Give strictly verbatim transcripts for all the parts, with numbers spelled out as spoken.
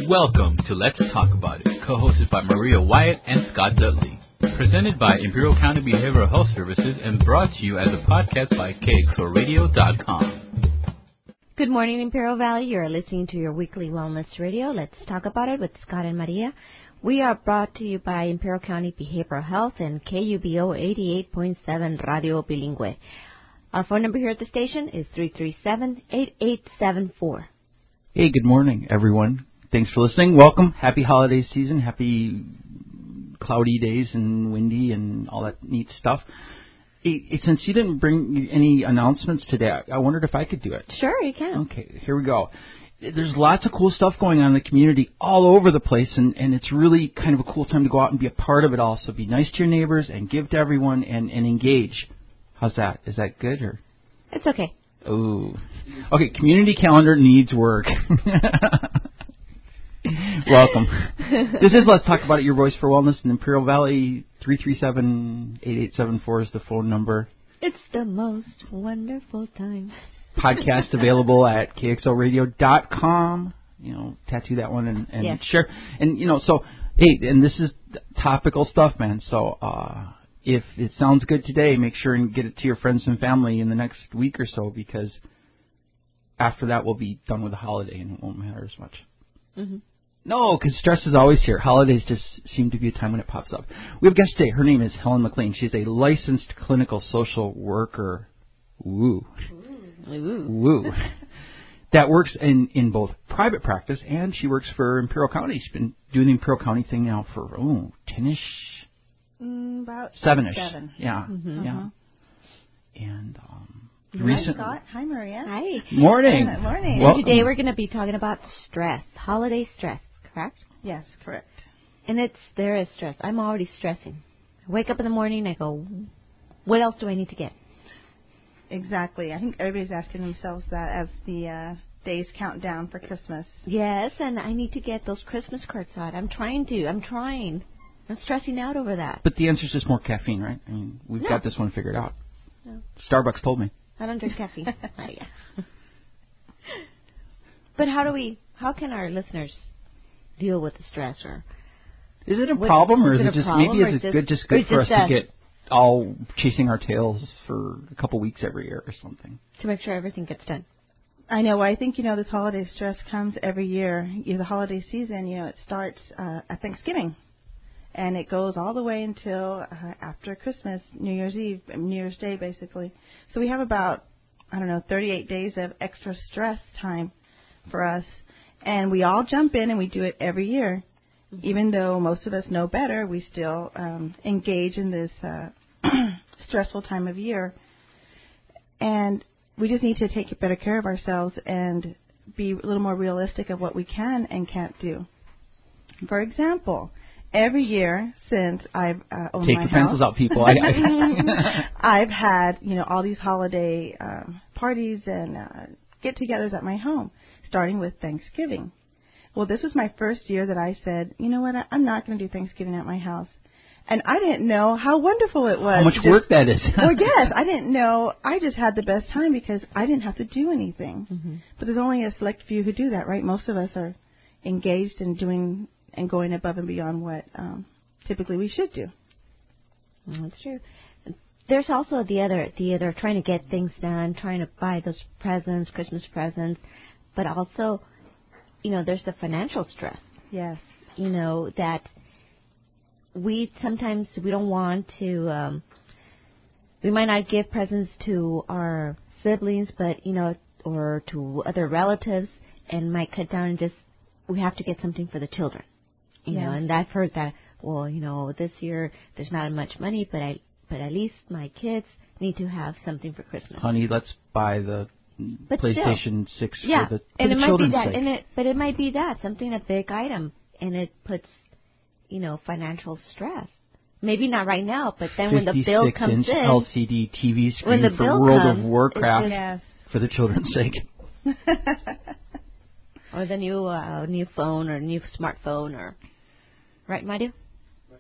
Welcome to Let's Talk About It, co-hosted by Maria Wyatt and Scott Dudley. Presented by Imperial County Behavioral Health Services and brought to you as a podcast by K X O radio dot com. Good morning, Imperial Valley. You're listening to your weekly wellness radio. Let's talk about it with Scott and Maria. We are brought to you by Imperial County Behavioral Health and K U B O eighty-eight point seven Radio Bilingüe. Our phone number here at the station is three three seven, eight eight seven four. Hey, good morning, everyone. Thanks for listening. Welcome. Happy holiday season. Happy cloudy days and windy and all that neat stuff. Hey, since you didn't bring any announcements today, I wondered if I could do it. Sure, you can. Okay, here we go. There's lots of cool stuff going on in the community all over the place, and, and it's really kind of a cool time to go out and be a part of it all. So be nice to your neighbors and give to everyone and, and engage. How's that? Is that good? Or? It's okay. Ooh. Okay, community calendar needs work. Welcome. This is Let's Talk About It, your voice for wellness in Imperial Valley. three three seven, eight eight seven four is the phone number. It's the most wonderful time. Podcast available at K X O radio dot com. You know, tattoo that one and, and yes. share. And, you know, so, hey, and this is topical stuff, man. So uh, if it sounds good today, make sure and get it to your friends and family in the next week or so, because after that we'll be done with the holiday and it won't matter as much. Mm-hmm. No, because stress is always here. Holidays just seem to be a time when it pops up. We have a guest today. Her name is Helen McLean. She's a licensed clinical social worker. Woo. Ooh. Woo. That works in, in both private practice, and she works for Imperial County. She's been doing the Imperial County thing now for, oh, ten-ish? Mm, about Seven-ish. Seven. Yeah. Mm-hmm. Yeah. And, um... Hi, Recent, Scott. Hi, Maria. Hi. Morning. Uh, morning. Well, And today we're going to be talking about stress, holiday stress, correct? Yes, correct. And it's there is stress. I'm already stressing. I wake up in the morning, I go, what else do I need to get? Exactly. I think everybody's asking themselves that as the uh, days count down for Christmas. Yes, and I need to get those Christmas cards out. I'm trying to. I'm trying. I'm stressing out over that. But the answer is just more caffeine, right? I mean, we've No. got this one figured out. No. Starbucks told me. I don't drink caffeine. Oh, yeah. But how do we, how can our listeners deal with the stress? Or Is it a what, problem, or is, is it, it just problem, maybe is it just, good just good for us just, uh, to get all chasing our tails for a couple weeks every year or something? To make sure everything gets done. I know. I think, you know, this holiday stress comes every year. You know, the holiday season, you know, it starts uh, at Thanksgiving. And it goes all the way until uh, after Christmas, New Year's Eve, New Year's Day, basically. So we have about, I don't know, thirty-eight days of extra stress time for us. And we all jump in and we do it every year. Mm-hmm. Even though most of us know better, we still um, engage in this uh, stressful time of year. And we just need to take better care of ourselves and be a little more realistic of what we can and can't do. For example, every year since I've uh, owned Take my the house, pencils out, people. I, I, I've had, you know, all these holiday um, parties and uh, get-togethers at my home, starting with Thanksgiving. Well, this was my first year that I said, you know what, I, I'm not going to do Thanksgiving at my house. And I didn't know how wonderful it was. how much just, work that is. Well, yes, I didn't know. I just had the best time because I didn't have to do anything. Mm-hmm. But there's only a select few who do that, right? Most of us are engaged in doing and going above and beyond what um, typically we should do. Well, that's true. There's also the other, the other trying to get things done, trying to buy those presents, Christmas presents, but also, you know, there's the financial stress. Yes. You know, that we sometimes we don't want to, um, we might not give presents to our siblings, but, you know, or to other relatives, and might cut down and just, we have to get something for the children. You yeah. know, and I've heard that, well, you know, this year there's not much money, but I, but at least my kids need to have something for Christmas. Honey, let's buy the but PlayStation still, six yeah, for the, for and the it might be children's that, sake. and it, but it might be that something a big item, and it puts, you know, financial stress. Maybe not right now, but then when the bill comes fifty-six inch in, L C D T V when the screen for bill World comes, of Warcraft Yes. for the children's sake. or the new uh, new phone or new smartphone, or right, Mario?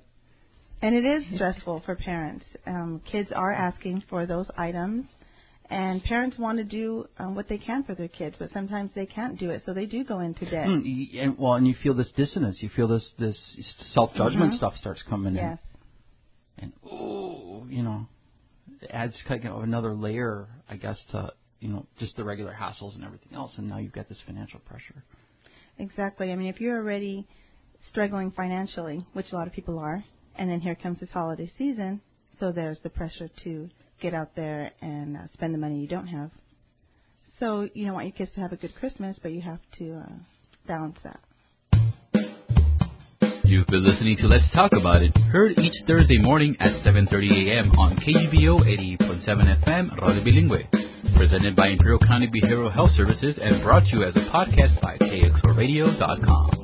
And it is stressful for parents. Um, kids are asking for those items, And parents want to do um, what they can for their kids, but sometimes they can't do it, so they do go into debt. Mm, and, well, and you feel this dissonance. You feel this this self-judgment mm-hmm. stuff starts coming yes. in. And, oh, you know, it adds kind of another layer, I guess, to, you know, just the regular hassles and everything else. And now you've got this financial pressure. Exactly. I mean, if you're already struggling financially, which a lot of people are, and then here comes this holiday season, so there's the pressure to get out there and uh, spend the money you don't have. So you don't want your kids to have a good Christmas, but you have to uh, balance that. You've been listening to Let's Talk About It, heard each Thursday morning at seven thirty a.m. on K U B O eighty-eight point seven F M, Radio Bilingüe. Presented by Imperial County Behavioral Health Services and brought to you as a podcast by K X O radio dot com.